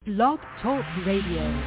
Blog Talk Radio.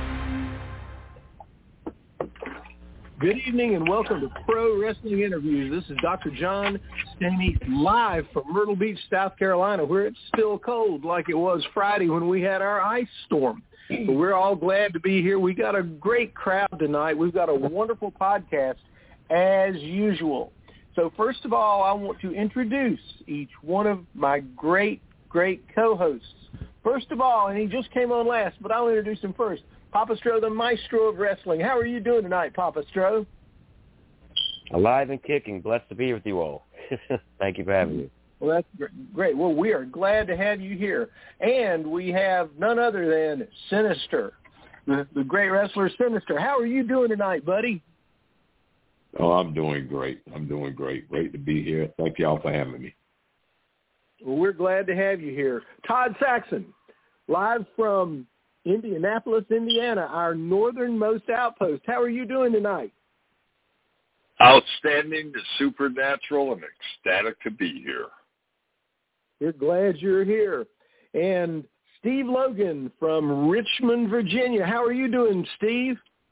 Good evening and welcome to Pro Wrestling Interviews. This is Dr. John Staney live from Myrtle Beach, South Carolina, where it's still cold like it was Friday when we had our ice storm. But we're all glad to be here. We got a great crowd tonight. We've got a wonderful podcast as usual. So first of all, I want to introduce each one of my great co-hosts. First of all, and he just came on last, but I'll introduce him first. Papa Stro, the maestro of wrestling. How are you doing tonight, Papa Stro? Alive and kicking. Blessed to be with you all. Thank you for having me. Well, that's great. Well, we are glad to have you here. And we have none other than Sinister, the great wrestler Sinister. How are you doing tonight, buddy? Oh, I'm doing great. Great to be here. Thank y'all for having me. Well, we're glad to have you here. Todd Saxon, live from Indianapolis, Indiana, our northernmost outpost. How are you doing tonight? Outstanding, supernatural, and ecstatic to be here. We're glad you're here. And Steve Logan from Richmond, Virginia. How are you doing, Steve?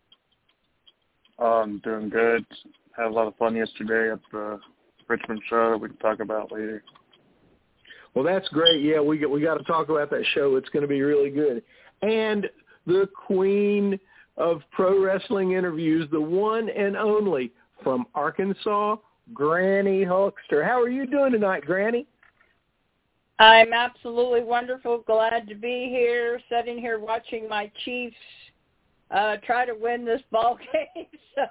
I'm doing good. Had a lot of fun yesterday at the Richmond show that we can talk about later. Well, that's great. Yeah, we got to talk about that show. It's going to be really good. And the queen of pro wrestling interviews, the one and only from Arkansas, Granny Hulkster. How are you doing tonight, Granny? I'm absolutely wonderful. Glad to be here, sitting here watching my Chiefs try to win this ball game.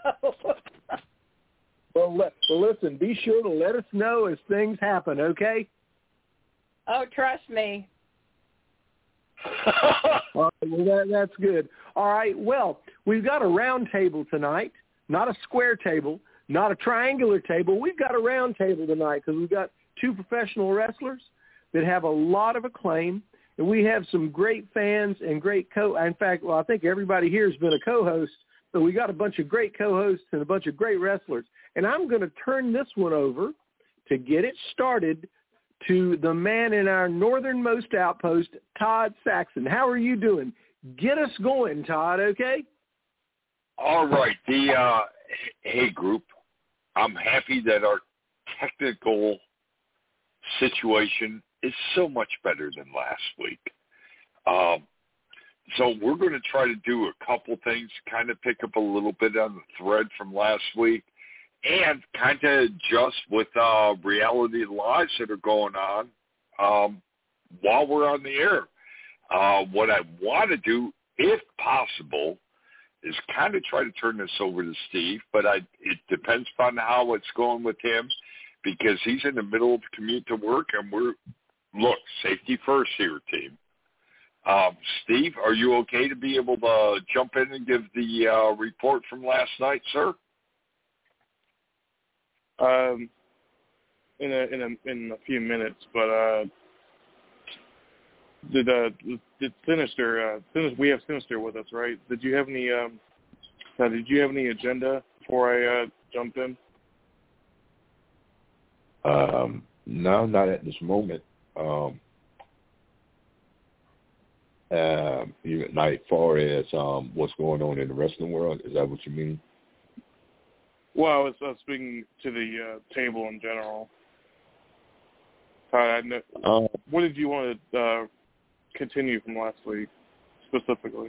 Well, listen, be sure to let us know as things happen, okay? Oh, trust me. All right, well, that's good. All right, well, we've got a round table tonight, not a square table, not a triangular table. We've got a round table tonight because we've got two professional wrestlers that have a lot of acclaim, and we have some great fans and great in fact, I think everybody here has been a co-host, so we got a bunch of great co-hosts and a bunch of great wrestlers. And I'm going to turn this one over to get it started to the man in our northernmost outpost, Todd Saxon. How are you doing? Get us going, Todd, okay? All right. Hey, group, I'm happy that our technical situation is so much better than last week. So we're going to try to do a couple things, kind of pick up a little bit on the thread from last week, and kind of adjust with reality lives that are going on while we're on the air. What I want to do, if possible, is kind of try to turn this over to Steve, but it depends upon how it's going with him because he's in the middle of the commute to work, and look, safety first here, team. Steve, are you okay to be able to jump in and give the report from last night, sir? In a few minutes, but did Sinister? We have Sinister with us, right? Did you have any? Did you have any agenda before I jump in? No, not at this moment. Like far as what's going on in the wrestling world, is that what you mean? Well, I was speaking to the table in general. What did you want to continue from last week, specifically?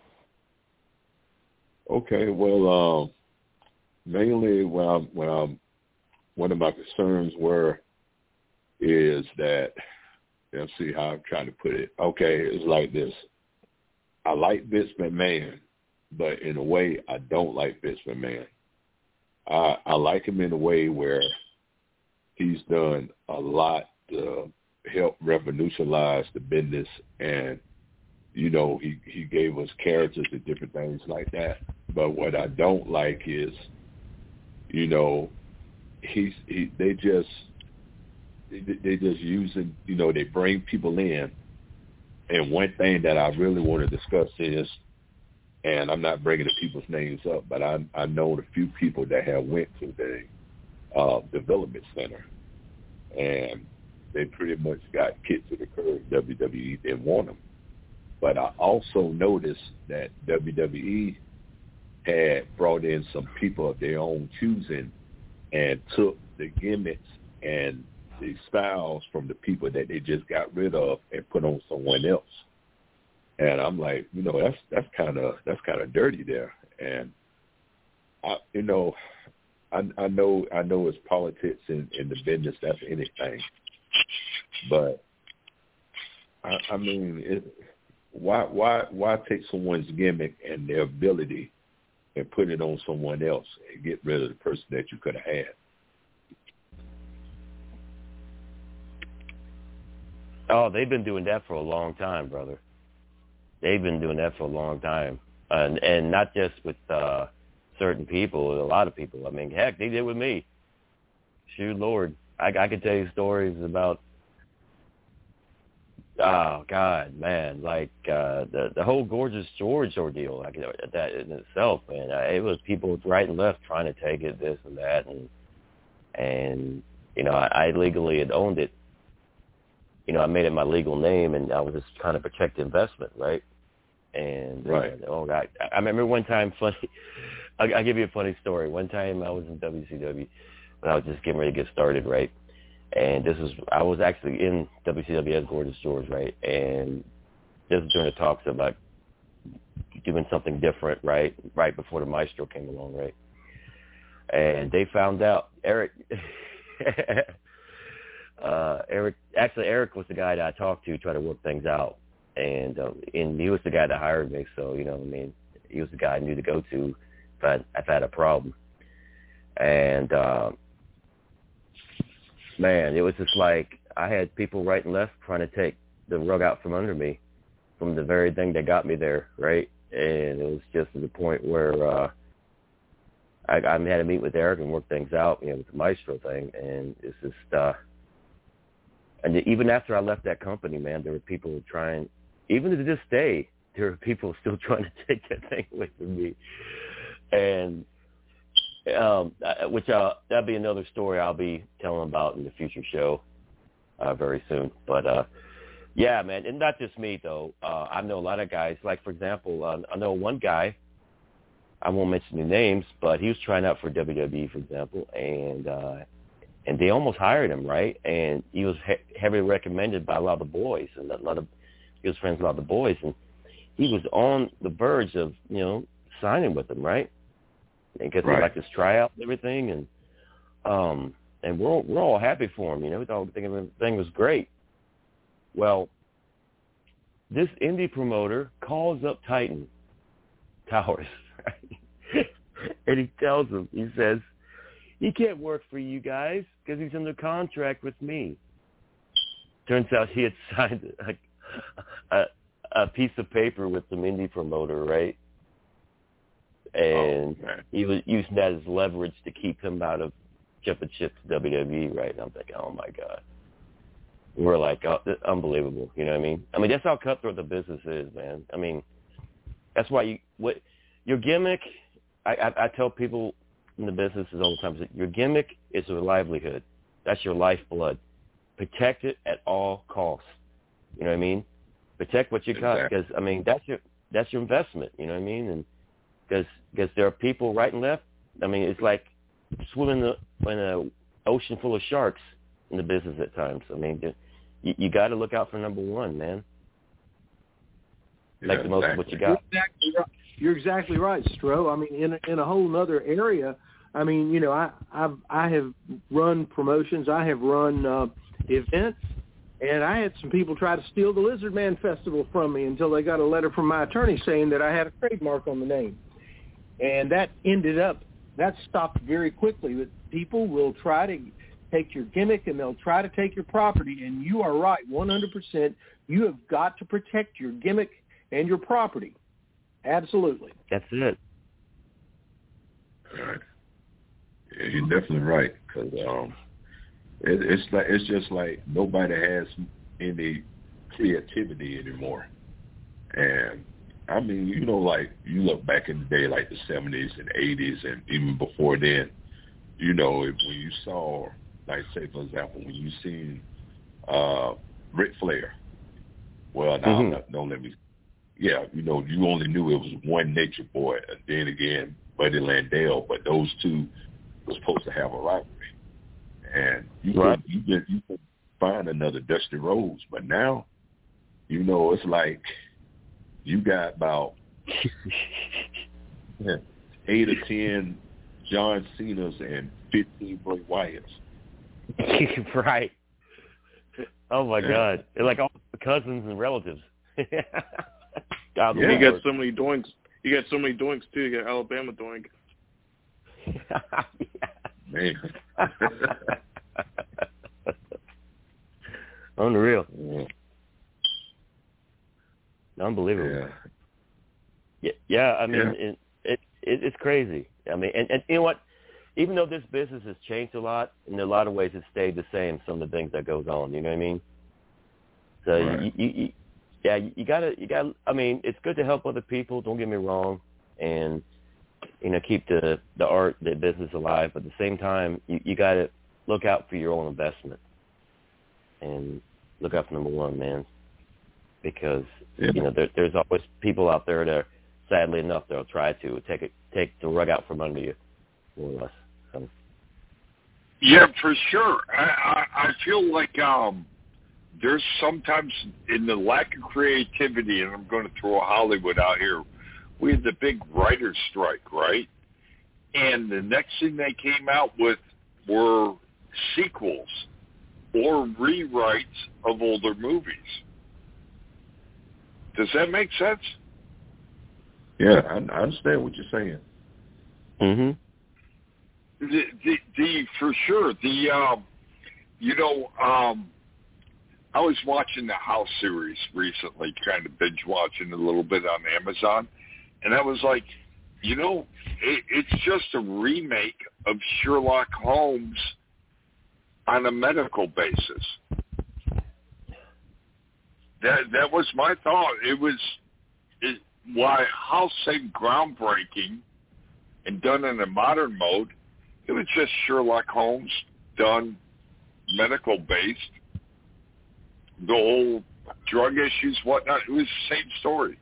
Okay, well, mainly one of my concerns is that, let's see how I'm trying to put it. Okay, it's like this. I like Vince McMahon, but in a way, I don't like Vince McMahon. I like him in a way where he's done a lot to help revolutionize the business, and he gave us characters and different things like that. But what I don't like is, they just using, they bring people in, and one thing that I really want to discuss is, and I'm not bringing the people's names up, but I know a few people that have went to the development center, and they pretty much got kicked to the curb. WWE didn't want them. But I also noticed that WWE had brought in some people of their own choosing and took the gimmicks and the styles from the people that they just got rid of and put on someone else. And I'm like, that's kind of dirty there. And I know it's politics in the business. That's anything. But I mean, why take someone's gimmick and their ability and put it on someone else and get rid of the person that you could have had? Oh, they've been doing that for a long time, brother. They've been doing that for a long time, and not just with certain people, a lot of people. I mean, heck, they did with me. Shoot, Lord, I could tell you stories about. Oh God, man! Like the whole Gorgeous George ordeal, like that in itself, man. It was people right and left trying to take it, this and that, and I legally had owned it. I made it my legal name, and I was just trying to protect the investment, right? And right. Oh God, I remember one time. Funny, I'll give you a funny story. One time I was in WCW when I was just getting ready to get started, right? And I was actually in WCW as Gorgeous George, right? And this was during the talks about doing something different, right? Right before the Maestro came along, right? And they found out Eric was the guy that I talked to try to work things out, and he was the guy that hired me. So he was the guy I knew to go to if I had a problem. And man, it was just like I had people right and left trying to take the rug out from under me, from the very thing that got me there, right? And it was just to the point where I had to meet with Eric and work things out, with the Maestro thing, and it's just. And even after I left that company, man, there were people trying, even to this day, there are people still trying to take that thing away from me. And that'll be another story I'll be telling about in the future show very soon. But, yeah, man, and not just me, though. I know a lot of guys. Like, for example, I know one guy, I won't mention any names, but he was trying out for WWE, for example, and they almost hired him, right? And he was heavily recommended by a lot of the boys, and he was friends with a lot of the boys, and he was on the verge of, signing with them, right? Because they like his tryout and everything, and we're all happy for him, we thought everything was great. Well, this indie promoter calls up Titan Towers, right? And he tells them, he says, he can't work for you guys because he's under contract with me. Turns out he had signed a piece of paper with some indie promoter, right? And he was using that as leverage to keep him out of jumping ship to WWE, right? And I'm thinking, oh my God. We're like, oh, unbelievable. You know what I mean? I mean, that's how cutthroat the business is, man. I mean, that's why your gimmick, I tell people in the businesses all the time, your gimmick is your livelihood. That's your lifeblood. Protect it at all costs. You know what I mean? Protect what you got, because I mean that's your investment. You know what I mean? And because there are people right and left. I mean, it's like swimming in an ocean full of sharks in the business at times. I mean, you got to look out for number one, man. Make the most of what you got. You're exactly right, Stro. I mean, in a whole other area. I mean, I have run promotions. I have run events, and I had some people try to steal the Lizard Man Festival from me until they got a letter from my attorney saying that I had a trademark on the name, and that stopped very quickly. But people will try to take your gimmick and they'll try to take your property, and you are right, 100%. You have got to protect your gimmick and your property. Absolutely. That's it. All right. Yeah, you're definitely right, because it's just like nobody has any creativity anymore. And I mean, like you look back in the day, like the 70s and 80s, and even before then, when you saw, like say for example, when you seen Ric Flair. Well, now don't let me yeah, you only knew it was one Nature Boy, and then again Buddy Landell, but those two were supposed to have a rivalry, and you could find another Dusty Rhodes, but now, it's like you got about 8 or 10 John Cena's and 15 Bray Wyatts. Right. Oh my God! They're like all cousins and relatives. You got so many doinks. You got so many doinks too. You got Alabama doink. Man. Unreal. Unbelievable. Yeah. I mean, it's crazy. I mean, and you know what? Even though this business has changed a lot, in a lot of ways it's stayed the same, some of the things that goes on, you know what I mean? So right. you gotta, I mean, it's good to help other people, don't get me wrong, and, keep the art, the business alive, but at the same time, you gotta look out for your own investment and look out for number one, man, because, there's always people out there that, sadly enough, they'll try to take the rug out from under you, more or less. So. Yeah, for sure. I feel like there's sometimes in the lack of creativity, and I'm going to throw Hollywood out here, we had the big writer's strike, right? And the next thing they came out with were sequels or rewrites of older movies. Does that make sense? Yeah, I understand what you're saying. Mm-hmm. For sure. I was watching the House series recently, kind of binge watching a little bit on Amazon, and I was like, it's just a remake of Sherlock Holmes on a medical basis. That was my thought. Why House seemed groundbreaking and done in a modern mode, it was just Sherlock Holmes done medical based. The whole drug issues, whatnot, it was the same story.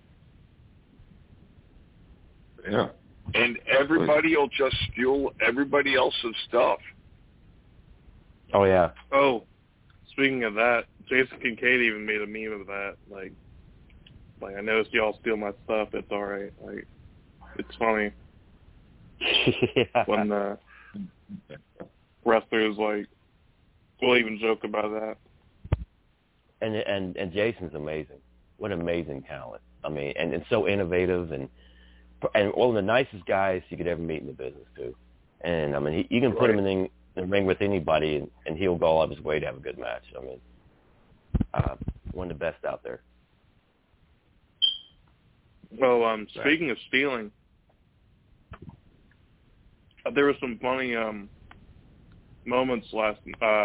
Yeah. And everybody will just steal everybody else's stuff. Oh, yeah. Oh, speaking of that, Jason Kincaid even made a meme of that. Like I noticed y'all steal my stuff. It's all right. Like, it's funny. Yeah. When wrestlers, will even joke about that. And Jason's amazing. What amazing talent. I mean, and so innovative and one of the nicest guys you could ever meet in the business, too. And, I mean, you can put him in the ring with anybody, and he'll go out of his way to have a good match. I mean, one of the best out there. Well, speaking of stealing, there were some funny moments last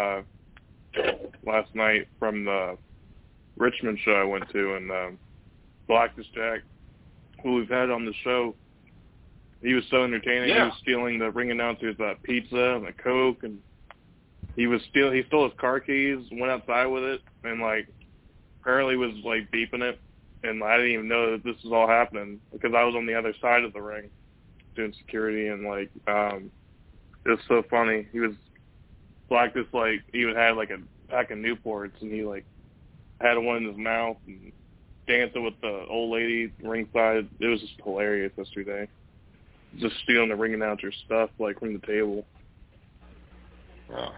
night from the Richmond show I went to, and Blackest Jack, who we've had on the show, he was so entertaining. Yeah. He was stealing the ring announcer's pizza and the Coke, and he stole his car keys, went outside with it, and apparently was beeping it, and I didn't even know that this was all happening because I was on the other side of the ring doing security, and it was so funny. He was he even had a pack of Newports, and he had one in his mouth and dancing with the old lady ringside. It was just hilarious yesterday. Just stealing the ring announcer's stuff from the table. Wow.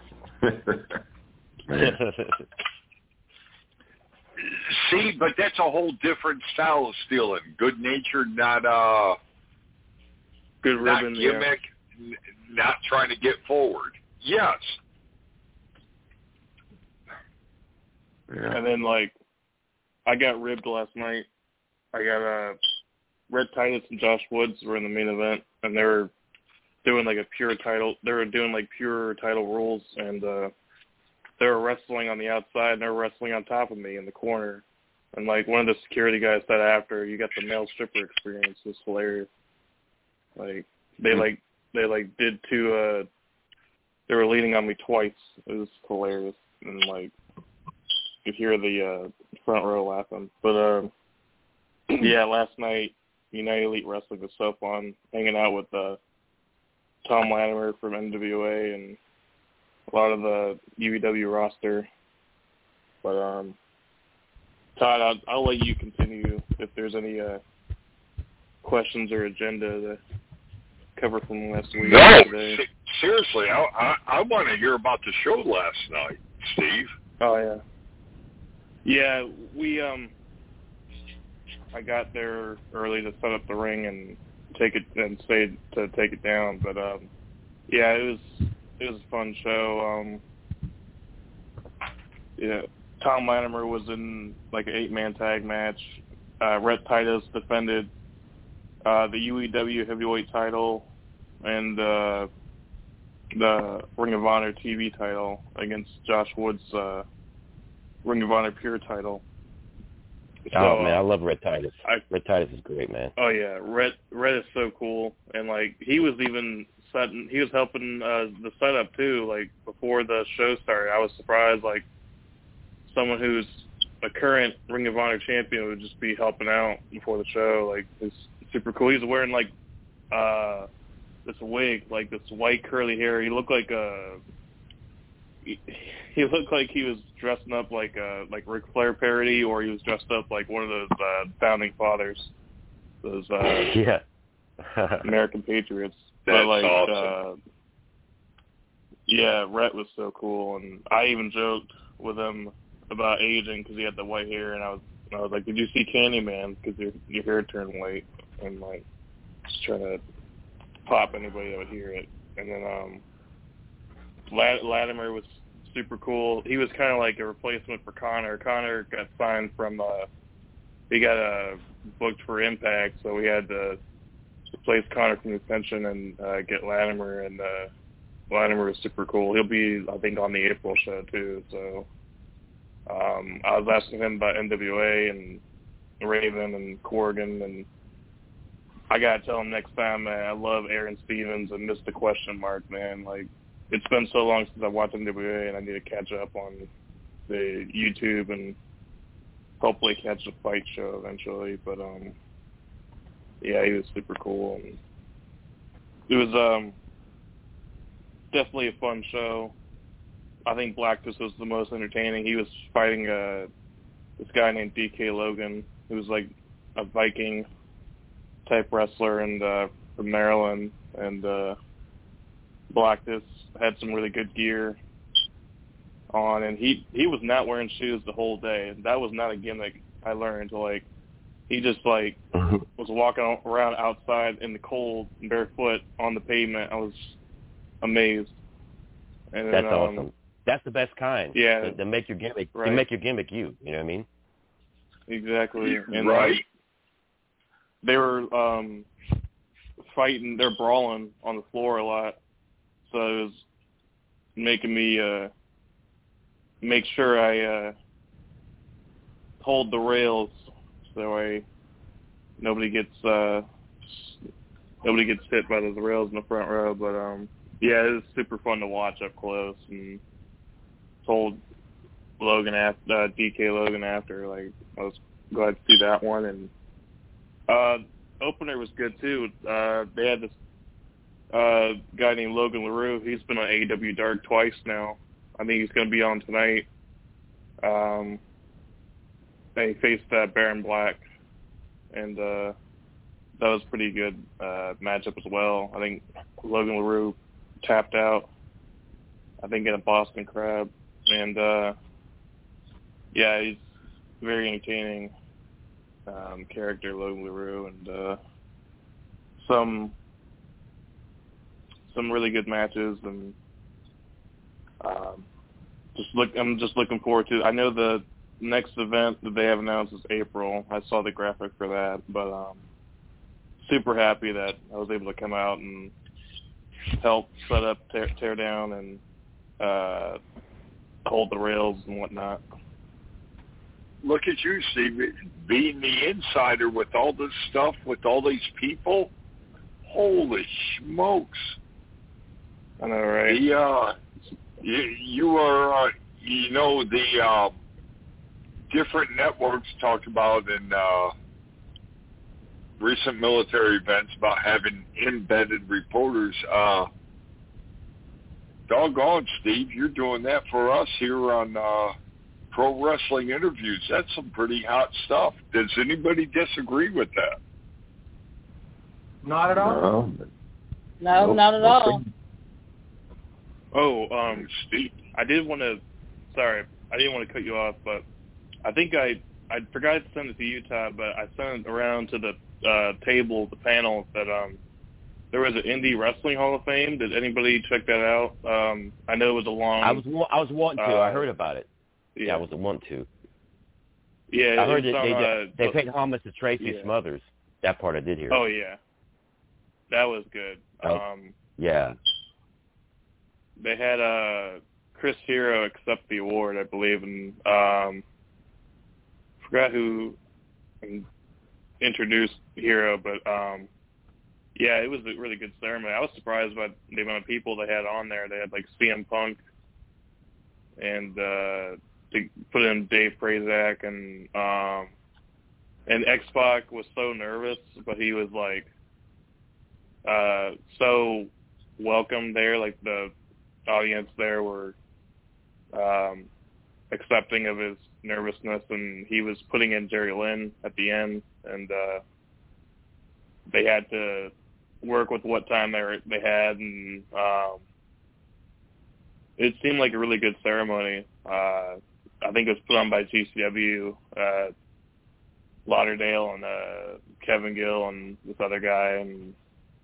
See, but that's a whole different style of stealing. Good natured, not good ribbon, not gimmick, not trying to get forward. Yes. Yeah. And then I got ribbed last night. I got Red Titus and Josh Woods were in the main event, and they were doing a pure title. They were doing pure title rules, and they were wrestling on the outside, and they were wrestling on top of me in the corner. And one of the security guys said after, you got the male stripper experience. It was hilarious. They did two. They were leaning on me twice. It was hilarious, and you could hear the front row laughing. But Yeah, last night, United Elite Wrestling was so fun, hanging out with Tom Latimer from NWA and a lot of the UEW roster. But, Todd, I'll let you continue if there's any questions or agenda to cover from last week. No, today. Seriously, I want to hear about the show last night, Steve. Oh, yeah. Yeah, we I got there early to set up the ring and take it and stayed to take it down, but yeah, it was a fun show. Yeah, Tom Latimer was in like an 8-man tag match. Rhett Titus defended the UEW heavyweight title and the Ring of Honor TV title against Josh Wood's Ring of Honor Pure title. So, man, I love Rhett Titus. Rhett Titus is great, man. Oh yeah, Rhett is so cool, and like he was helping the setup too. Like before the show started, I was surprised. Like someone who's a current Ring of Honor champion would just be helping out before the show. Like it's super cool. He's wearing like this wig, like this white curly hair. He looked like he looked like he was dressing up like Ric Flair parody, or he was dressed up like one of those founding fathers, those yeah, American patriots. That's but like, awesome. Yeah, Rhett was so cool, and I even joked with him about aging because he had the white hair, and I was like, "Did you see Candyman? Because your hair turned white," and like just trying to pop anybody that would hear it. And then Latimer was super cool. He was kind of like a replacement for Connor. Connor got signed from he got booked for Impact, so we had to replace Connor from Ascension and get Latimer, and Latimer was super cool. He'll be, I think, on the April show too. So I was asking him about NWA and Raven and Corgan, and I gotta tell him next time, man, I love Aaron Stevens and Mr. Question Mark, man. Like, it's been so long since I watched NWA, and I need to catch up on the YouTube and hopefully catch the fight show eventually. But yeah, he was super cool, and it was definitely a fun show. I think Blackus was the most entertaining. He was fighting this guy named DK Logan, who was like a Viking type wrestler and from Maryland, and Blackus had some really good gear on, and he was not wearing shoes the whole day. That was not a gimmick I learned. Like, he just like was walking around outside in the cold barefoot on the pavement. I was amazed. And that's awesome. That's the best kind. Yeah, to make your gimmick. Right. To make your gimmick you. You know what I mean? Exactly. And, right. They were fighting. They're brawling on the floor a lot, so it was making me make sure I hold the rails so nobody gets hit by those rails in the front row. But yeah, it was super fun to watch up close, and told Logan DK Logan after, like, I was glad to see that one. And opener was good too. They had this guy named Logan LaRue. He's been on AEW Dark twice now. I think he's going to be on tonight. They faced Baron Black, and that was a pretty good matchup as well. I think Logan LaRue tapped out, I think, in a Boston Crab. And, yeah, he's very entertaining character, Logan LaRue, and some really good matches, and I'm just looking forward to it. I know the next event that they have announced is April. I saw the graphic for that, but super happy that I was able to come out and help set up, tear down, and hold the rails and whatnot. Look at you, Steve, being the insider with all this stuff, with all these people. Holy smokes. I know, right? You are, the different networks talked about in recent military events about having embedded reporters. Doggone, Steve, you're doing that for us here on Pro Wrestling Interviews. That's some pretty hot stuff. Does anybody disagree with that? Not at all. No, not at all. Oh, Steve. I didn't want to cut you off, but I think I forgot to send it to you, Todd, but I sent it around to the the panel, that there was an Indie Wrestling Hall of Fame. Did anybody check that out? I know it was a long... I was wanting to. I heard about it. Yeah, I was wanting to. Yeah, I heard that they paid homage to Tracy Smothers. That part I did hear. Oh, yeah. That was good. Yeah. They had Chris Hero accept the award, I believe, and forgot who introduced Hero, but yeah, it was a really good ceremony. I was surprised by the amount of people they had on there. They had like CM Punk and they put in Dave Prazak, and X-Pac was so nervous, but he was like so welcome there. Like the audience there were accepting of his nervousness, and he was putting in Jerry Lynn at the end, and they had to work with what time they had, and it seemed like a really good ceremony. I think it was put on by GCW, Lauderdale, and Kevin Gill and this other guy, and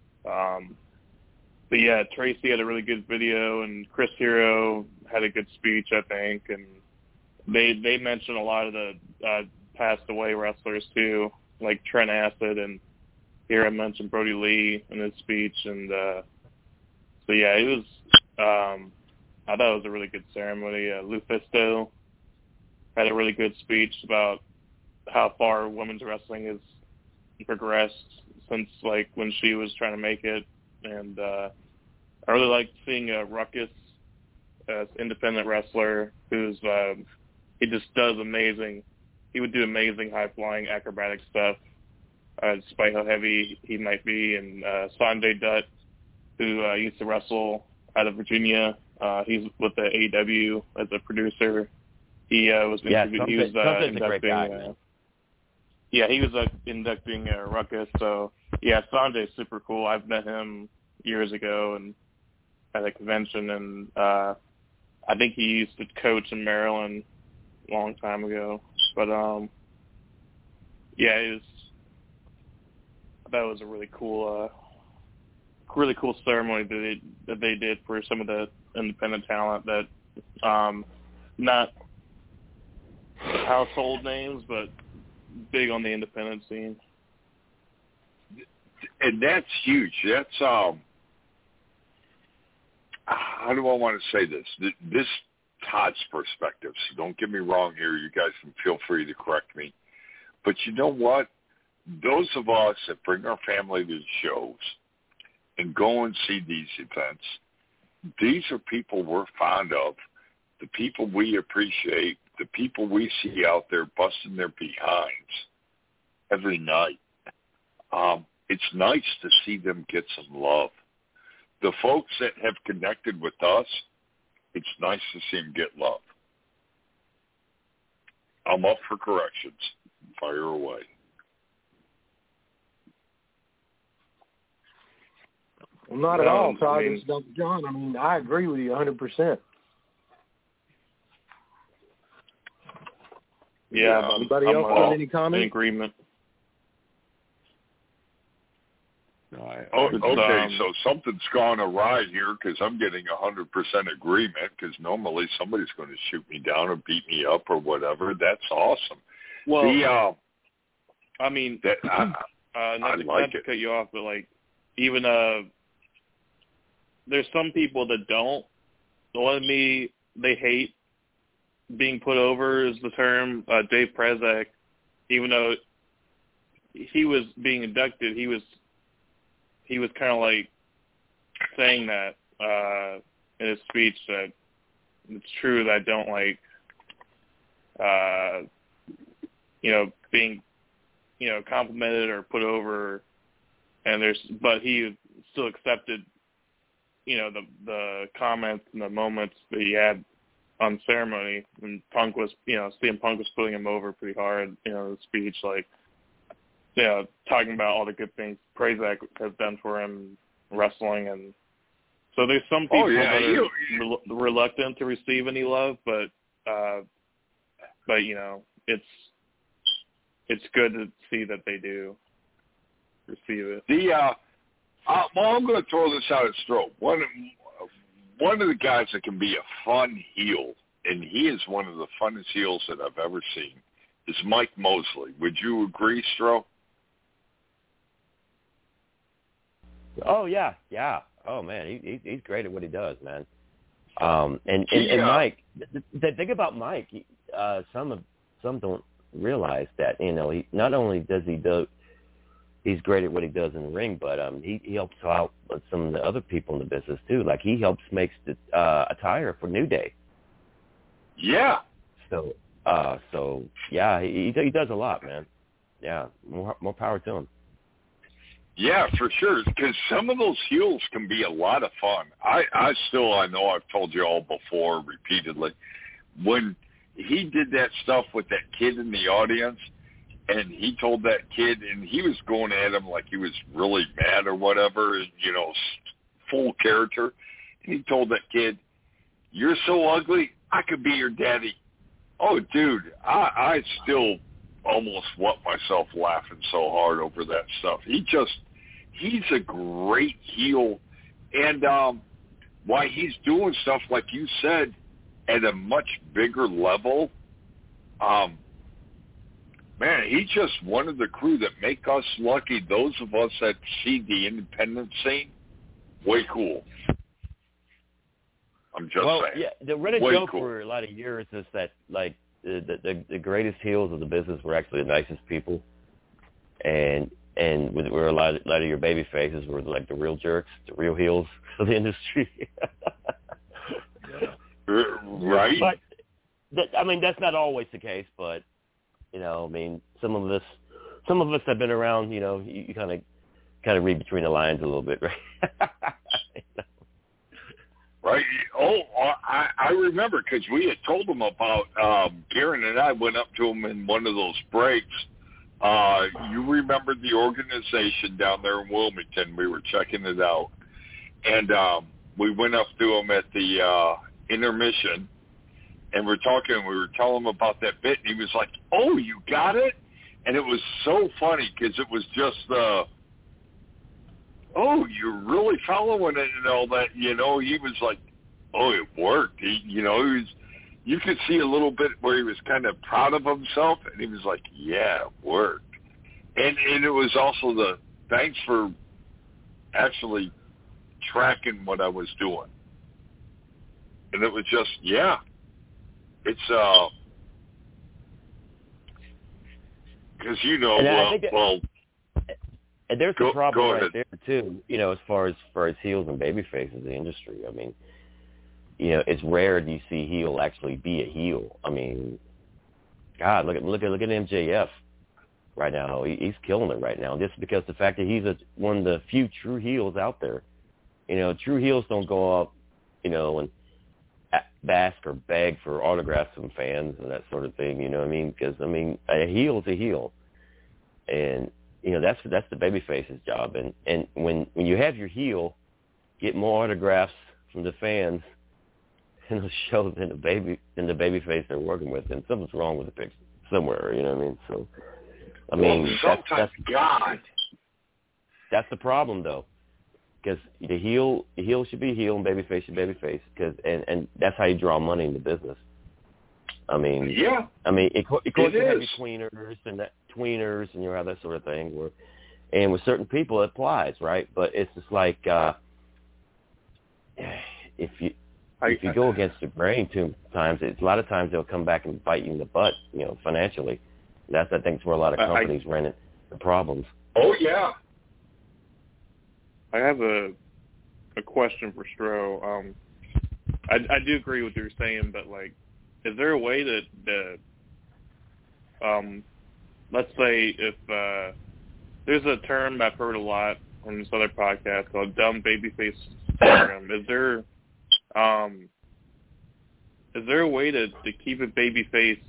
but yeah, Tracy had a really good video, and Chris Hero had a good speech, I think, and they mentioned a lot of the passed away wrestlers too, like Trent Acid, and here I mentioned Brody Lee in his speech, and so yeah, it was. I thought it was a really good ceremony. Lufisto had a really good speech about how far women's wrestling has progressed since like when she was trying to make it, and I really liked seeing Ruckus as independent wrestler who's he just does amazing. He would do amazing high-flying acrobatic stuff, despite how heavy he might be. And Sanjay Dutt, who used to wrestle out of Virginia, he's with the AEW as a producer. He was Sanjay's a great guy, man. Yeah, he was inducting Ruckus. So yeah, Sanjay's super cool. I've met him years ago and at a convention, and I think he used to coach in Maryland a long time ago. But yeah, I thought it was a really cool ceremony that they did for some of the independent talent that not household names, but big on the independent scene. And that's huge. That's how do I want to say this? This Todd's perspective, so don't get me wrong here. You guys can feel free to correct me. But you know what? Those of us that bring our family to the shows and go and see these events, these are people we're fond of, the people we appreciate, the people we see out there busting their behinds every night. It's nice to see them get some love. The folks that have connected with us, it's nice to see them get love. I'm up for corrections. Fire away. Well, not at all, Todd. It's Dr. John. I mean, I agree with you 100%. Yeah. Anybody else got any comments? In agreement. Okay, so something's gone awry here because I'm getting 100% agreement, because normally somebody's going to shoot me down or beat me up or whatever. That's awesome. Well, I mean, not to cut you off, but like even there's some people that don't. The one of me, they hate being put over is the term. Dave Prazak, even though he was being inducted, he was kind of like saying that in his speech, that it's true that I don't like, being complimented or put over, but he still accepted, the comments and the moments that he had on the ceremony. And Punk was, CM Punk was putting him over pretty hard, the speech, talking about all the good things Prazak has done for him wrestling. And so there's some people that are reluctant to receive any love, but it's good to see that they do receive it. I'm going to throw this out at Stroh. One of the guys that can be a fun heel, and he is one of the funnest heels that I've ever seen, is Mike Mosley. Would you agree, Stroh? Oh, yeah. Oh, man, he's great at what he does, man. And Mike, the thing about Mike, some don't realize that, he not only does he's great at what he does in the ring, but he helps out with some of the other people in the business too. Like he helps makes the attire for New Day. Yeah. So yeah, he does a lot, man. Yeah, more power to him. Yeah, for sure, because some of those heels can be a lot of fun. I know I've told you all before repeatedly, when he did that stuff with that kid in the audience, and he told that kid, and he was going at him like he was really mad or whatever, full character, and he told that kid, "You're so ugly, I could be your daddy." Oh, dude, I still almost wet myself laughing so hard over that stuff. He's a great heel, and why he's doing stuff, like you said, at a much bigger level, man, he's just one of the crew that make us lucky, those of us that see the independent scene, way cool. I'm just saying. Yeah, the running joke for a lot of years is that, like, the greatest heels of the business were actually the nicest people, and where a lot of your baby faces were like the real jerks, the real heels of the industry. Right. But that's not always the case. But some of us have been around. You kind of read between the lines a little bit, right? Right. Oh, I remember because we had told him about Garen and I went up to him in one of those breaks. You remember the organization down there in Wilmington? We were checking it out, and we went up to him at the intermission, and we're talking. We were telling him about that bit, and he was like, "Oh, you got it!" And it was so funny because it was just "Oh, you're really following it," and all that. He was like, "Oh, it worked." You could see a little bit where he was kind of proud of himself, and he was like, "Yeah, it worked." And it was also the thanks for actually tracking what I was doing. And it was just, yeah, it's because and there's a problem right there too. As far as heels and baby faces in the industry. It's rare do you see heel actually be a heel. God, look at MJF right now. He's killing it right now, just because the fact that he's one of the few true heels out there. True heels don't go up, and ask or beg for autographs from fans and that sort of thing. You know what I mean? Because a heel is a heel, and that's the babyface's job. And when you have your heel get more autographs from the fans in the show than the babyface they're working with, and something's wrong with the picture somewhere. You know what I mean? So, that's the problem, though, because the heel should be heel and babyface should be babyface, and that's how you draw money in the business. Of course you have your tweeners and you have that sort of thing, and with certain people it applies, right? But it's just like if you go against the grain too times, a lot of times they'll come back and bite you in the butt, financially. That's, I think, where a lot of companies run into problems. Oh yeah. I have a question for Stroh. I do agree with what you're saying, but is there a way that let's say if there's a term I've heard a lot on this other podcast called dumb babyface syndrome. Is there a way to keep a babyface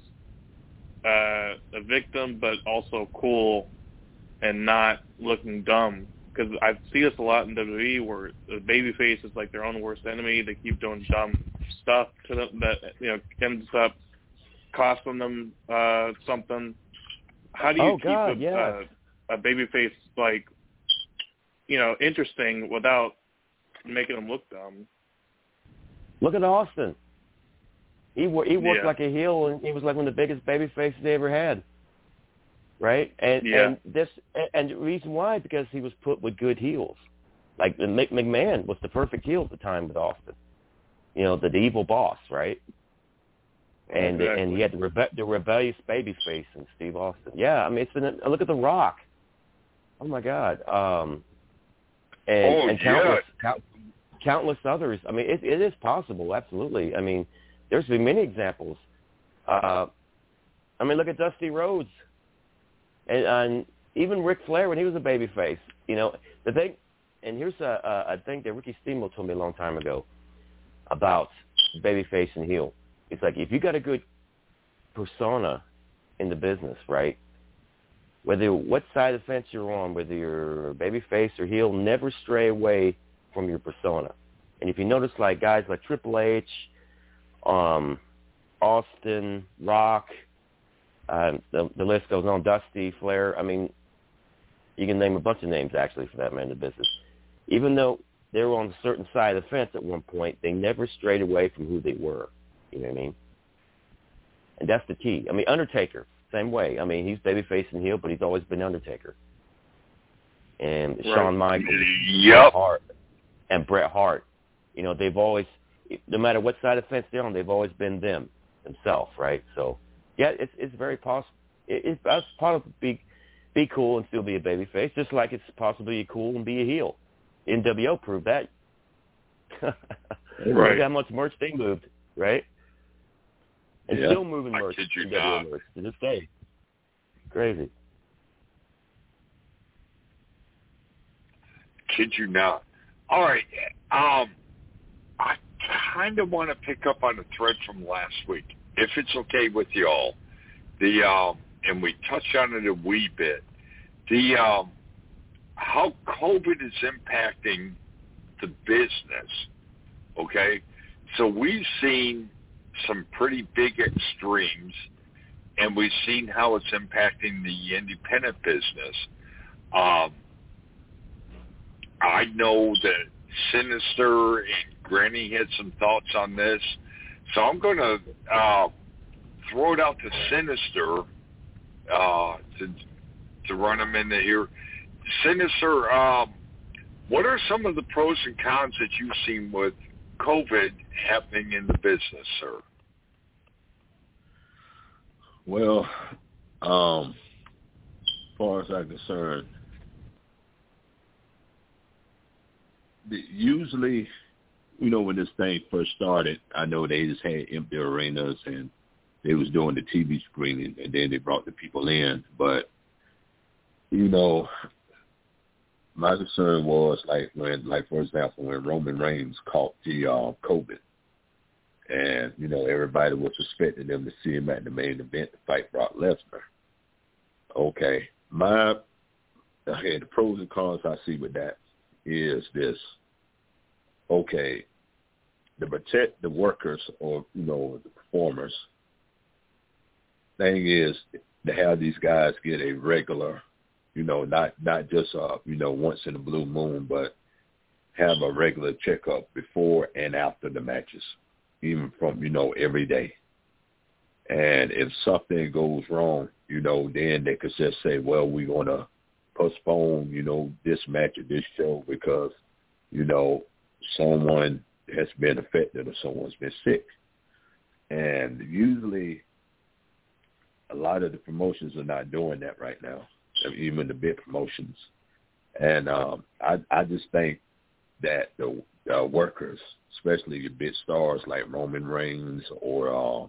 a victim but also cool and not looking dumb? Because I see this a lot in WWE where the babyface is like their own worst enemy. They keep doing dumb stuff to them that ends up costing them something. How do you keep a babyface like interesting without making them look dumb? Look at Austin. He worked like a heel, and he was like one of the biggest babyfaces they ever had. Right? And the reason why, because he was put with good heels. Like McMahon was the perfect heel at the time with Austin. The evil boss, right? And exactly. And he had the rebellious babyface in Steve Austin. Yeah, I mean, it's been look at The Rock. Oh my God. And countless others. I mean, it is possible, absolutely. I mean, there's been many examples. I mean, look at Dusty Rhodes. And even Ric Flair when he was a babyface, the thing, and here's a thing that Ricky Steamboat told me a long time ago about babyface and heel. It's like if you got a good persona in the business, right, whether what side of the fence you're on, whether you're babyface or heel, never stray away from your persona. And if you notice, like guys like Triple H, Austin, Rock, the list goes on, Dusty, Flair. I mean, you can name a bunch of names, actually, for that man in the business. Even though they were on a certain side of the fence at one point, they never strayed away from who they were. You know what I mean? And that's the key. I mean, Undertaker, same way. I mean, he's babyface and heel, but he's always been Undertaker. And right. Shawn Michaels, yep. Bret Hart. They've always, no matter what side of the fence they're on, they've always been themselves, right? So, yeah, it's very possible. It's possible to be cool and still be a babyface, just like it's possible to be cool and be a heel. NWO proved that. Right. Look how much merch they moved, right? And still moving merch. NWO merch to this day. Crazy. Kid you not. All right. I kind of want to pick up on a thread from last week, if it's okay with you all. And we touched on it a wee bit. How COVID is impacting the business. Okay, so we've seen some pretty big extremes, and we've seen how it's impacting the independent business. I know that Sinister and Granny had some thoughts on this, so I'm going to throw it out to Sinister to run them into here. Sinister, what are some of the pros and cons that you've seen with COVID happening in the business, sir? Well, as far as I'm concerned, usually, when this thing first started, I know they just had empty arenas and they was doing the TV screening, and then they brought the people in. But, my concern was for example, when Roman Reigns caught the COVID, and everybody was expecting them to see him at the main event to fight Brock Lesnar. Okay, the pros and cons I see with that is this. Okay, to protect the workers or the performers. Thing is to have these guys get a regular, not just once in a blue moon, but have a regular checkup before and after the matches, even from every day. And if something goes wrong, then they could just say, well, we're gonna postpone, this match or this show because someone has been affected or someone's been sick. And usually a lot of the promotions are not doing that right now, even the big promotions. And I just think that the workers, especially the big stars like Roman Reigns or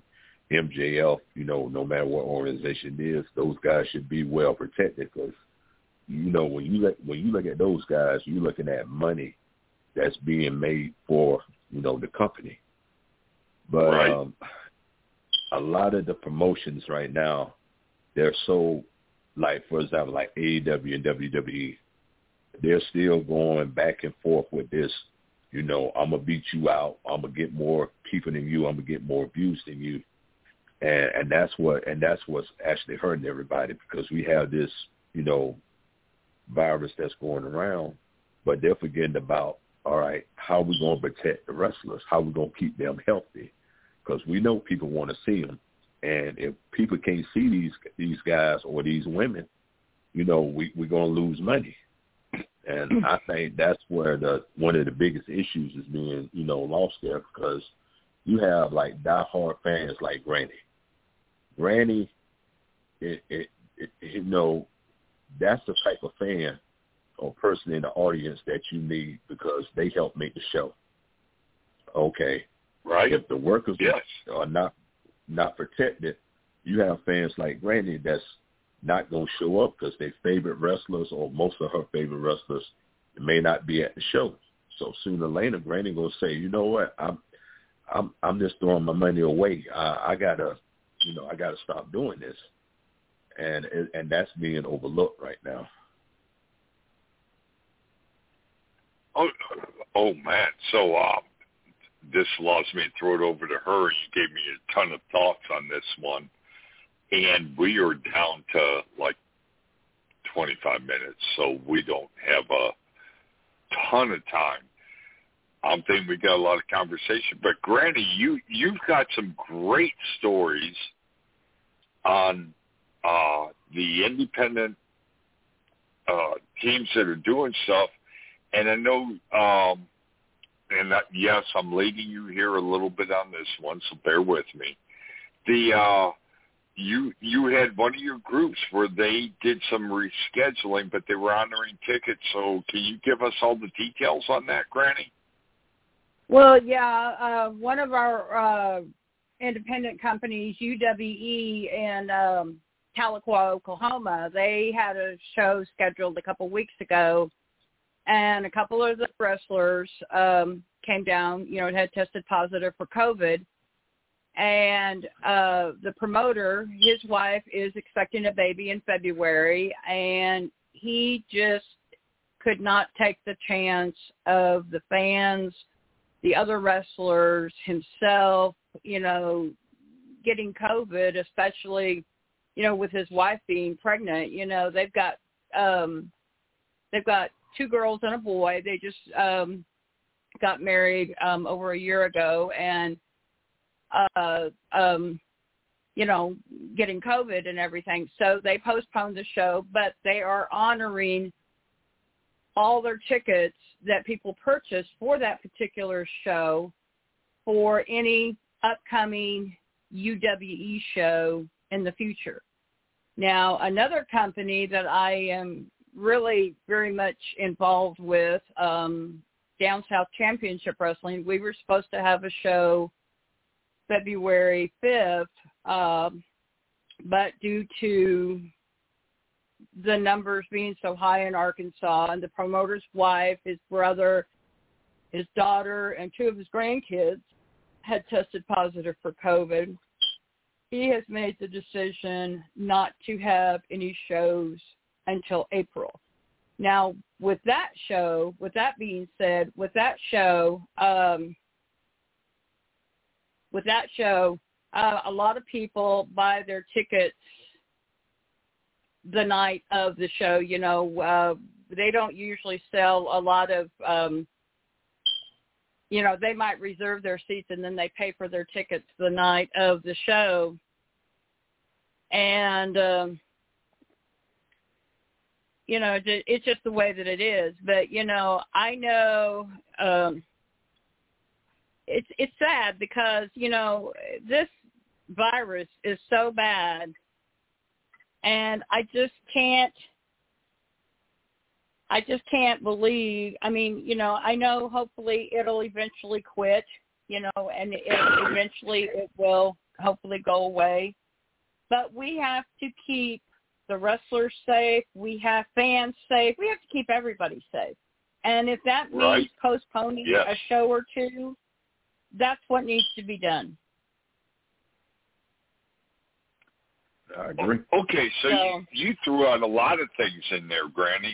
MJF, no matter what organization it is, those guys should be well protected because, when you look at those guys, you're looking at money that's being made for, the company. But right. A lot of the promotions right now, they're so, like, for example, like AEW and WWE, they're still going back and forth with this, I'm going to beat you out. I'm going to get more people than you. I'm going to get more views than you. And that's what's actually hurting everybody because we have this, virus that's going around, but they're forgetting about, all right, how are we going to protect the wrestlers? How are we going to keep them healthy? Because we know people want to see them. And if people can't see these guys or these women, we're going to lose money. And I think that's where one of the biggest issues is being, lost there because you have, like, diehard fans like Granny. Granny, that's the type of fan or person in the audience that you need because they help make the show. Okay. Right. If the workers are not protected, you have fans like Granny that's not going to show up because their favorite wrestlers or most of her favorite wrestlers may not be at the show. So sooner or later, Granny going to say, you know what, I'm just throwing my money away. I gotta stop doing this. And that's being overlooked right now. Oh man. So this allows me to throw it over to her. You gave me a ton of thoughts on this one. And we are down to like 25 minutes, so we don't have a ton of time. I'm thinking we got a lot of conversation. But Granny, you've got some great stories on the independent teams that are doing stuff. And I know, yes, I'm leading you here a little bit on this one, so bear with me. You had one of your groups where they did some rescheduling, but they were honoring tickets. So can you give us all the details on that, Granny? Well, yeah, one of our independent companies, UWE in Tahlequah, Oklahoma, they had a show scheduled a couple weeks ago, and a couple of the wrestlers came down, had tested positive for COVID. And the promoter, his wife, is expecting a baby in February, and he just could not take the chance of the fans, the other wrestlers, himself, getting COVID, especially, with his wife being pregnant. They've got 2 girls and a boy. They just got married over a year ago, and getting COVID and everything. So they postponed the show, but they are honoring all their tickets that people purchased for that particular show for any upcoming UWE show in the future. Now, another company that I am really very much involved with, Down South Championship Wrestling, we were supposed to have a show February 5th, but due to the numbers being so high in Arkansas and the promoter's wife, his brother, his daughter, and 2 of his grandkids had tested positive for COVID, he has made the decision not to have any shows until April. Now, with that being said, a lot of people buy their tickets the night of the show. They don't usually sell a lot of, they might reserve their seats and then they pay for their tickets the night of the show. And, it's just the way that it is. But, I know it's sad because, this virus is so bad, and I just can't believe, I know hopefully it'll eventually quit, and eventually it will hopefully go away. But we have to keep the wrestlers safe. We have fans safe. We have to keep everybody safe. And if that means postponing a show or two, that's what needs to be done. I agree. Okay, so you threw out a lot of things in there, Granny.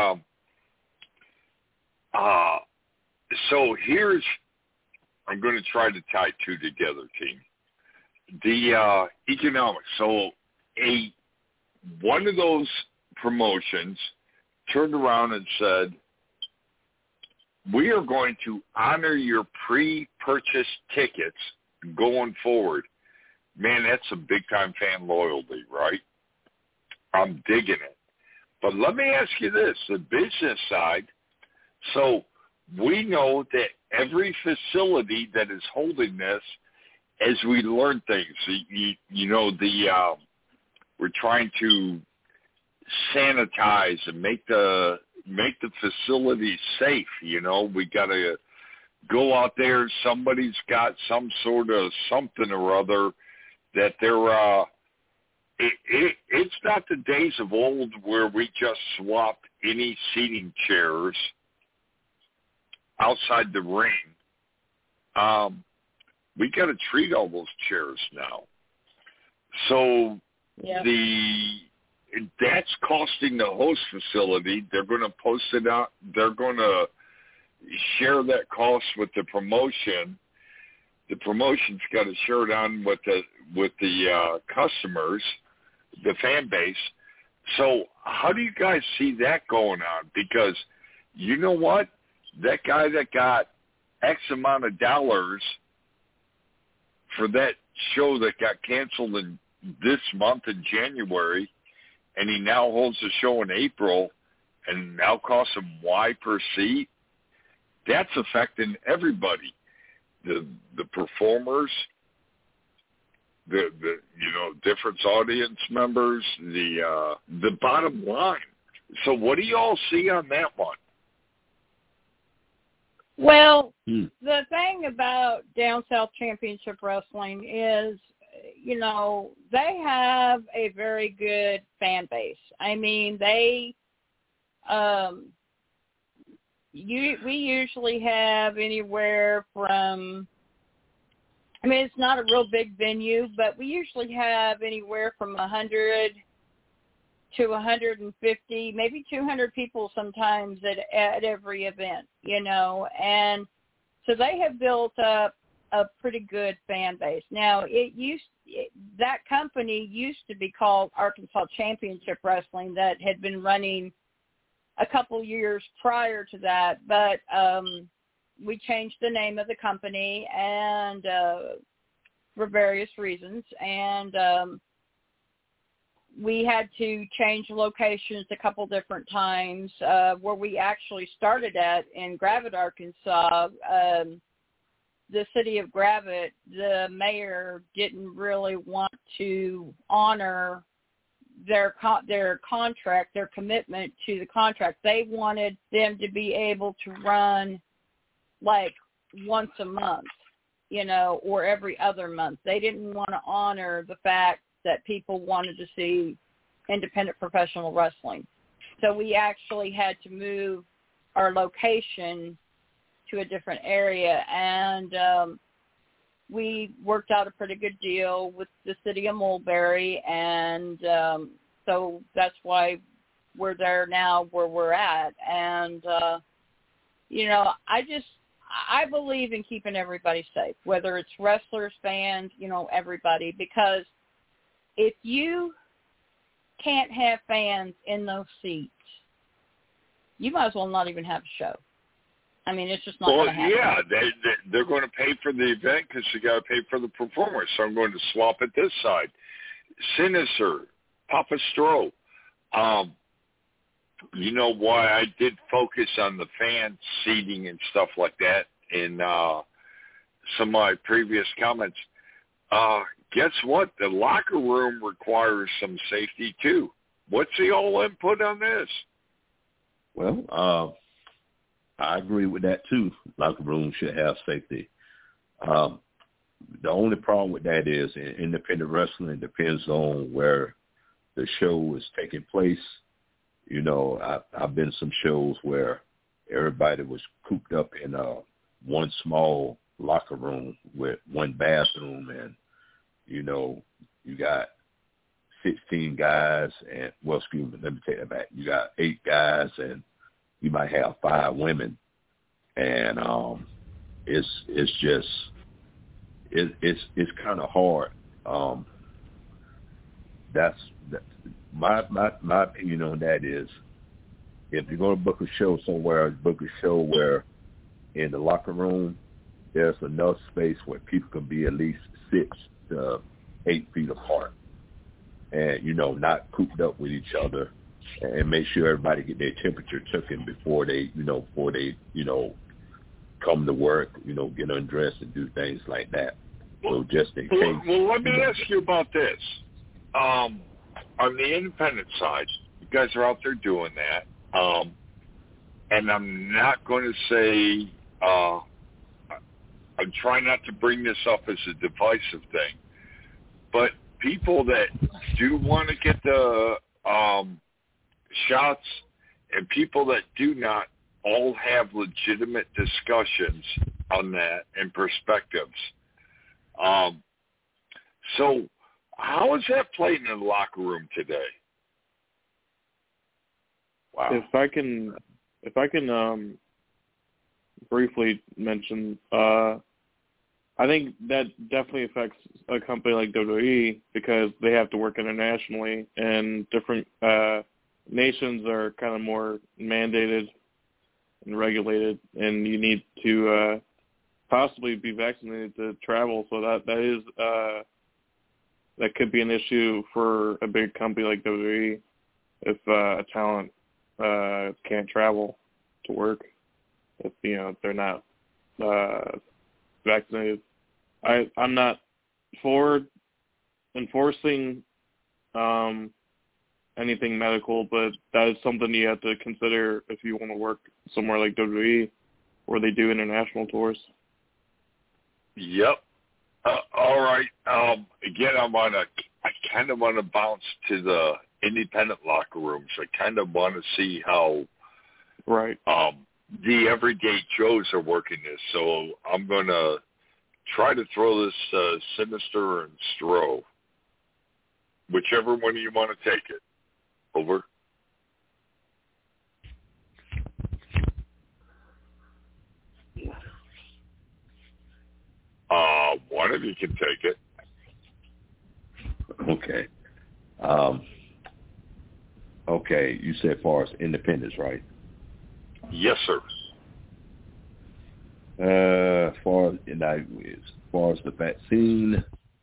So here's, I'm going to try to tie two together, team. The economics. So one of those promotions turned around and said, we are going to honor your pre-purchase tickets going forward. Man, that's some big-time fan loyalty, right? I'm digging it. But let me ask you this, the business side. So we know that every facility that is holding this, as we learn things, we're trying to sanitize and make the facility safe. We got to go out there. Somebody's got some sort of something or other that they're. It's not the days of old where we just swapped any seating chairs outside the ring. We got to treat all those chairs now. So that's costing the host facility. They're going to post it out. They're going to share that cost with the promotion. The promotion's got to share it on with the customers, the fan base. So how do you guys see that going on? Because you know what? That guy that got X amount of dollars for that show that got canceled in this month in January, and he now holds a show in April and now costs him Y per seat, that's affecting everybody. The performers, the different audience members, the bottom line. So what do you all see on that one? Well, the thing about Down South Championship Wrestling is, they have a very good fan base. I mean, we usually have anywhere from, it's not a real big venue, but we usually have anywhere from 100 to 150, maybe 200 people sometimes at every event, and so they have built up a pretty good fan base. Now, that company used to be called Arkansas Championship Wrestling, that had been running a couple years prior to that, but we changed the name of the company and for various reasons, and we had to change locations a couple different times. Where we actually started at in Gravette, Arkansas, the city of Gravette, the mayor didn't really want to honor their contract, their commitment to the contract. They wanted them to be able to run like once a month, or every other month. They didn't want to honor the fact that people wanted to see independent professional wrestling. So we actually had to move our location to a different area, and we worked out a pretty good deal with the city of Mulberry, and so that's why we're there now where we're at. And, I believe in keeping everybody safe, whether it's wrestlers, fans, everybody, because if you can't have fans in those seats, you might as well not even have a show. It's just not going to happen. Yeah, they're going to pay for the event because you got to pay for the performers. So I'm going to swap it this side. Sinister, Papa Stro. Why I did focus on the fan seating and stuff like that in some of my previous comments. Guess what? The locker room requires some safety too. What's the all input on this? Well, I agree with that too. Locker room should have safety. the only problem with that is in independent wrestling, it depends on where the show is taking place. You know, I've been to some shows where everybody was cooped up in one small locker room with one bathroom, and, you know, you got 16 guys and, well, excuse me, let me take that back. You got 8 guys and you might have 5 women. And it's just, it's kind of hard. That's my opinion on that is, if you're going to book a show somewhere, book a show where in the locker room there's enough space where people can be at least 6 to 8 feet apart, and, you know, not cooped up with each other, and make sure everybody get their temperature taken before they come to work, you know, get undressed and do things like that. So just in case. Well, let me ask you about this. On the independent side, you guys are out there doing that. And I'm not going to say, I'm trying not to bring this up as a divisive thing, but people that do want to get the shots and people that do not all have legitimate discussions on that and perspectives. So how is that played in the locker room today? Wow. If I can briefly mention, I think that definitely affects a company like WWE because they have to work internationally, and different nations are kind of more mandated and regulated, and you need to possibly be vaccinated to travel. So that is that could be an issue for a big company like WWE if a talent can't travel to work if, you know, they're not vaccinated. I'm not for enforcing anything medical, but that is something you have to consider if you want to work somewhere like WWE where they do international tours. Yep. All right. Again, I kind of want to bounce to the independent locker rooms. I kind of want to see how the everyday Joes are working this. So I'm going to try to throw this Sinister and Stro, whichever one you want to take it. Over. One of you can take it. Okay. Okay, you said as far as independence, right? Yes, sir. As far as the vaccine,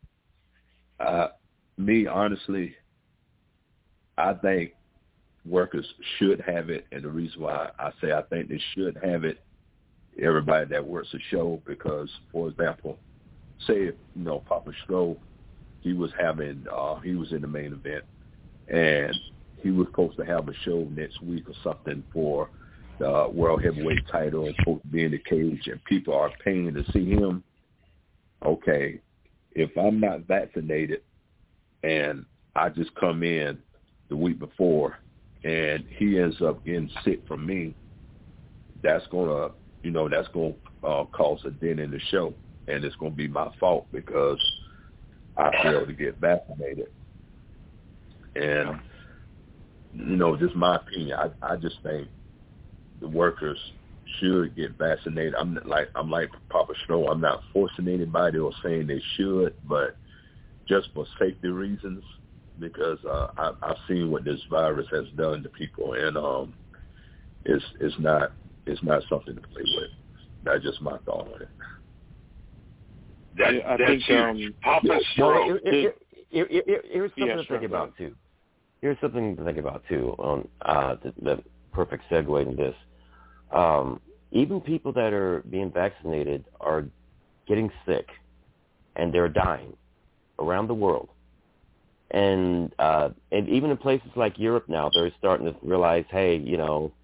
me, honestly, I think workers should have it, and the reason why I say I think they should have it, everybody that works a show, because, for example, say, Papa Stro, he was in the main event, and he was supposed to have a show next week or something for the World Heavyweight title, and supposed to be in the cage, and people are paying to see him. Okay, if I'm not vaccinated and I just come in the week before and he ends up getting sick from me, that's gonna cause a dent in the show, and it's gonna be my fault because I failed to get vaccinated. And just my opinion, I just think the workers should get vaccinated. I'm like Papa Stro. I'm not forcing anybody or saying they should, but just for safety reasons, because I've seen what this virus has done to people, and it's not something to play with. That's just my thought on it. That's huge. Papa Stro. Here's something to think about too. Here's something to think about too. On the perfect segue into this. Even people that are being vaccinated are getting sick, and they're dying around the world. And even in places like Europe now, they're starting to realize, hey,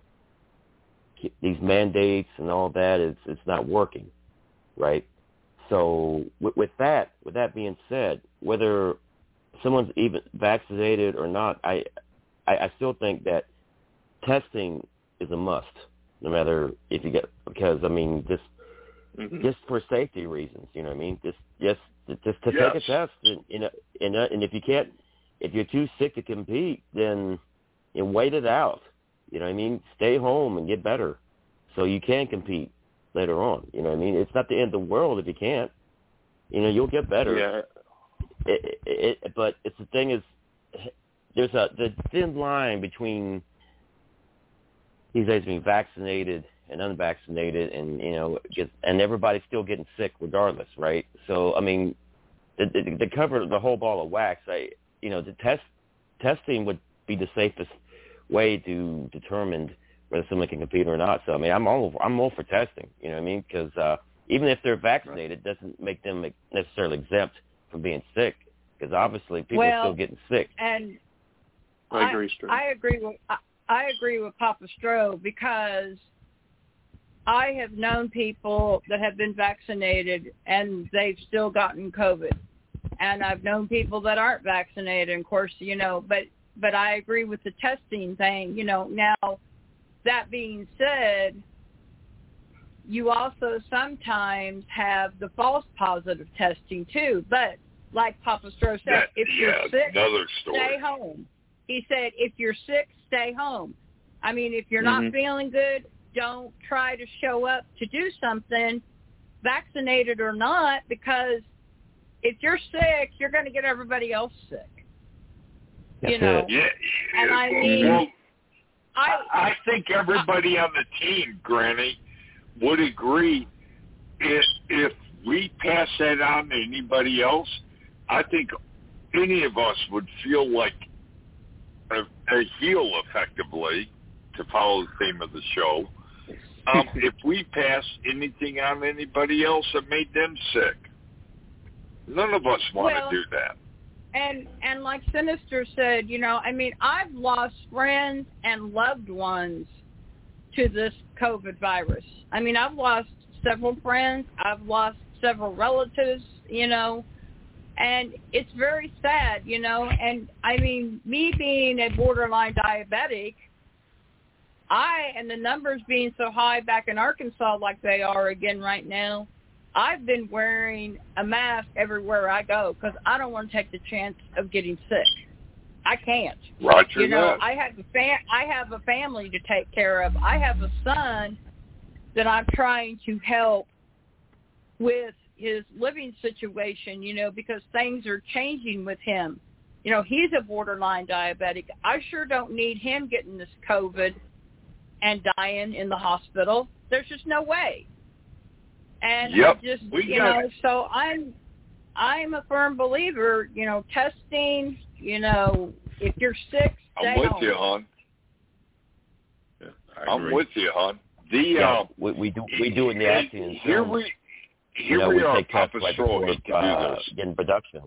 these mandates and all that, it's not working, right? So with that being said, whether someone's even vaccinated or not, I still think that testing is a must, no matter if you get, because I mean just for safety reasons, you know what I mean? Just to take a test, and if you're too sick to compete, then wait it out. You know what I mean? Stay home and get better, so you can compete later on. You know what I mean? It's not the end of the world if you can't. You'll get better. Yeah. But it's the thing is, there's the thin line between these days being vaccinated and unvaccinated, and and everybody's still getting sick regardless, right? So I mean, to cover the whole ball of wax, the testing would be the safest way to determine whether someone can compete or not. So I mean, I'm all for testing. You know what I mean? Because even if they're vaccinated, it doesn't make them necessarily exempt from being sick. Because obviously people are still getting sick. And I agree, Stro. I agree with Papa Stro, because I have known people that have been vaccinated and they've still gotten COVID, and I've known people that aren't vaccinated. And of course, but I agree with the testing thing. Now that being said, you also sometimes have the false positive testing too. But like Papa Stro said, if you're sick, stay home. He said, if you're sick, stay home. I mean, if you're not feeling good, don't try to show up to do something, vaccinated or not, because if you're sick, you're going to get everybody else sick. That's it. Yeah. And I mean, I think everybody on the team, Granny, would agree. If we pass that on to anybody else, I think any of us would feel like a heel, effectively, to follow the theme of the show. If we pass anything on anybody else that made them sick, none of us want to do that. And like Sinister said, I mean, I've lost friends and loved ones to this COVID virus. I mean, I've lost several friends. I've lost several relatives, and it's very sad, And I mean, me being a borderline diabetic, and the numbers being so high back in Arkansas like they are again right now, I've been wearing a mask everywhere I go because I don't want to take the chance of getting sick. I can't. Roger that. I have a family to take care of. I have a son that I'm trying to help with his living situation, because things are changing with him. He's a borderline diabetic. I sure don't need him getting this COVID and dying in the hospital. There's just no way. And so I'm a firm believer, testing, if you're sick, stay home. I'm with you, hon. Yeah, I'm with you, hon. We do in the acting and here film. we are, take tests Papa right Stro, before getting production.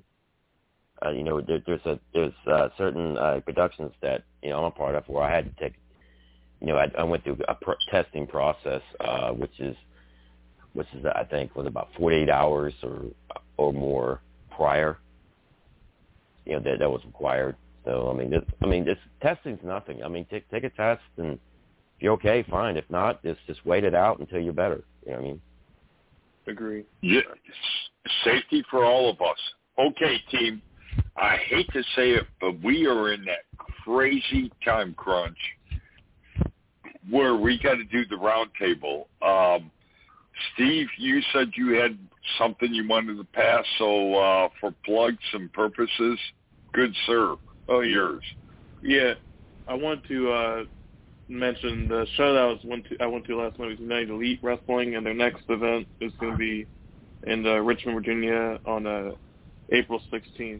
There's certain productions that I'm a part of where I had to take. I went through a testing process, which is I think was about 48 hours or more prior. That was required. So I mean, this testing's nothing. I mean, take a test, and if you're okay, fine. If not, just wait it out until you're better. You know what I mean? Agree. Yeah, safety for all of us. Okay, team. I hate to say it, but we are in that crazy time crunch where we got to do the round table. Steve, you said you had something you wanted to pass, so for plugs and purposes, good sir. Oh, yours. Yeah, I want to mention the show that I went to last night was United Elite Wrestling, and their next event is going to be in Richmond, Virginia on April 16th,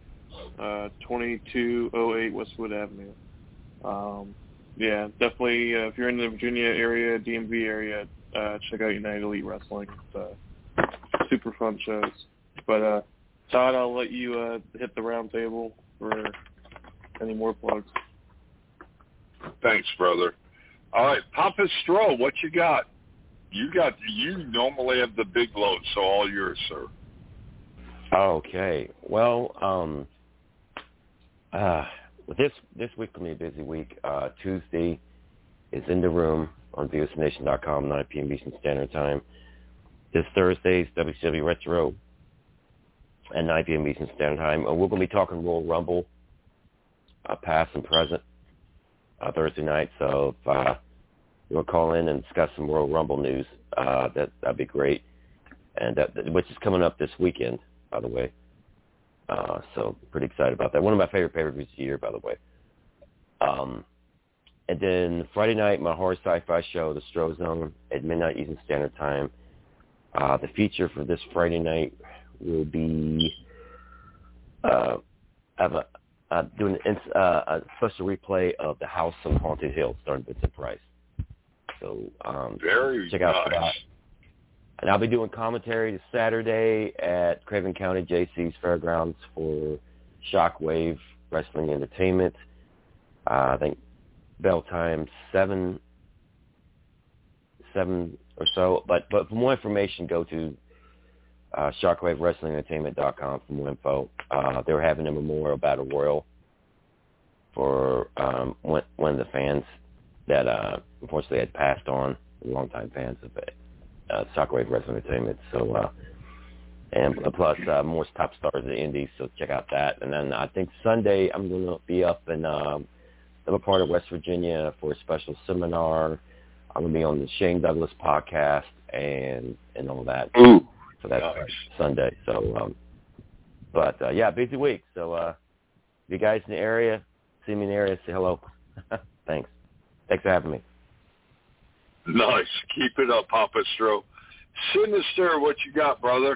2208 Westwood Avenue. Yeah, definitely, if you're in the Virginia area, DMV area, check out United Elite Wrestling. It's super fun shows. But, Todd, I'll let you hit the round table for any more plugs. Thanks, brother. All right, Papa Stro, what you got? You normally have the big load, so all yours, sir. Okay. Well, this week will be a busy week. Tuesday is In the Room on VOCNation.com, 9 p.m. Eastern Standard Time. This Thursday is WCW Retro at 9 p.m. Eastern Standard Time. We're going to be talking Royal Rumble, past and present, Thursday night. So if you'll call in and discuss some Royal Rumble news, that'd be great. And which is coming up this weekend, by the way. So pretty excited about that. One of my favorite pay-per-views of the year, by the way. And then Friday night, my horror sci-fi show, The Stro Zone, at midnight Eastern Standard Time. The feature for this Friday night will be doing a special replay of The House on Haunted Hill, starring Vincent Price. So check out that. And I'll be doing commentary this Saturday at Craven County JC's Fairgrounds for Shockwave Wrestling Entertainment. I think bell time 7 or so. But for more information, go to ShockwaveWrestlingEntertainment.com for more info. They were having a Memorial Battle Royal for one of the fans that unfortunately had passed on, longtime fans of it. Shockwave Wrestling Entertainment. So, and plus more top stars of the Indies. So check out that. And then I think Sunday I'm going to be up in another part of West Virginia for a special seminar. I'm going to be on the Shane Douglas podcast and all that. Ooh, so that's nice. Sunday. So, yeah, busy week. So, if you guys in the area, see me in the area, say hello. Thanks. Thanks for having me. Nice. Keep it up, Papa Stro. Sinister, what you got, brother?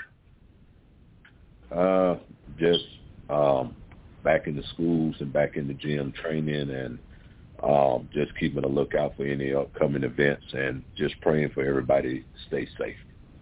Just back in the schools and back in the gym training, and just keeping a lookout for any upcoming events, and just praying for everybody to stay safe.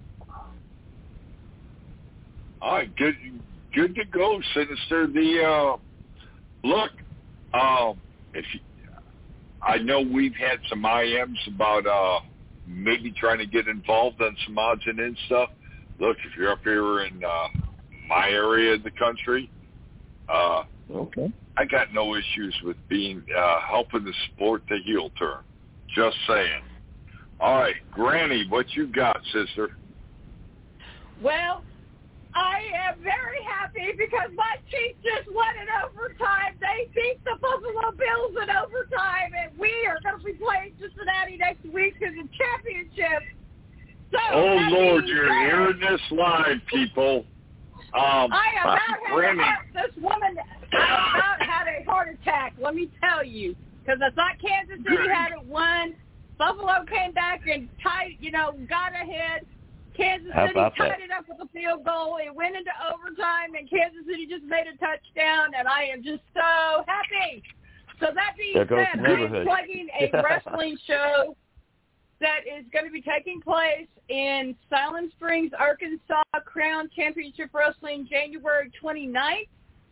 All right, good to go, Sinister. Look, if you, I know we've had some IMs about maybe trying to get involved on some odds and ends stuff. Look, if you're up here in my area of the country, okay, I got no issues with being helping the sport to heel turn. Just saying. All right, Granny, what you got, sister? Well, I am very happy because my Chiefs just won in overtime. They beat the Buffalo Bills in overtime, and we are going to be playing Cincinnati next week in the championship. So oh, Lord, you're hearing this live, people. I about this woman about had a heart attack, let me tell you, because I thought Kansas City had it won. Buffalo came back and got ahead. Kansas City tied it up with a field goal. It went into overtime, and Kansas City just made a touchdown, and I am just so happy. So that being said, I am plugging a wrestling show that is going to be taking place in Silent Springs, Arkansas, Crown Championship Wrestling, January 29th.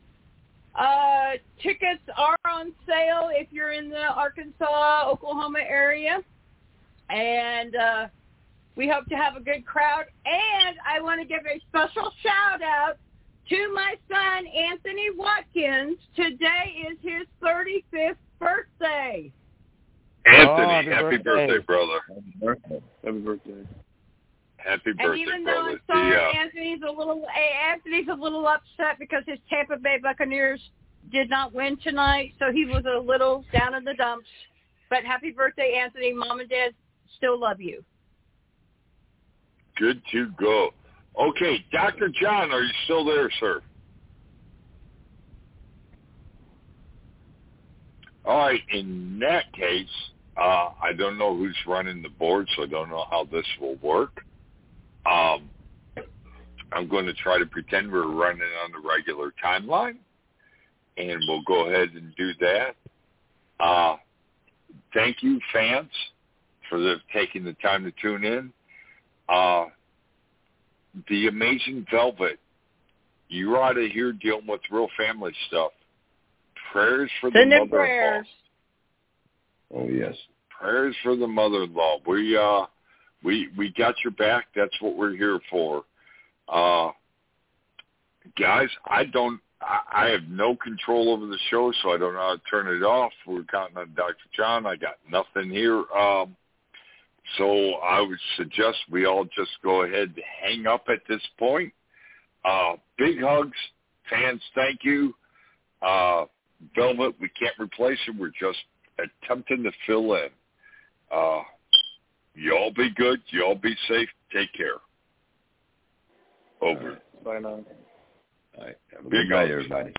Tickets are on sale if you're in the Arkansas, Oklahoma area. And we hope to have a good crowd. And I want to give a special shout-out to my son, Anthony Watkins. Today is his 35th birthday. Anthony, happy birthday, brother. Happy birthday. Happy birthday, and even though I'm sorry, Anthony's a little upset because his Tampa Bay Buccaneers did not win tonight, so he was a little down in the dumps. But happy birthday, Anthony. Mom and Dad still love you. Good to go. Okay, Dr. John, are you still there, sir? All right, in that case, I don't know who's running the board, so I don't know how this will work. I'm going to try to pretend we're running on the regular timeline, and we'll go ahead and do that. Thank you, fans, for taking the time to tune in. The Amazing Velvet, you're out of here dealing with real family stuff. Prayers for the mother-in-law. Oh, yes. Prayers for the mother-in-law. We got your back. That's what we're here for. Guys, I have no control over the show, so I don't know how to turn it off. We're counting on Dr. John. I got nothing here. So I would suggest we all just go ahead and hang up at this point. Big hugs. Fans, thank you. Velvet, we can't replace him. We're just attempting to fill in. You all be good. You all be safe. Take care. Over. Bye now. All right. Have a good night, everybody.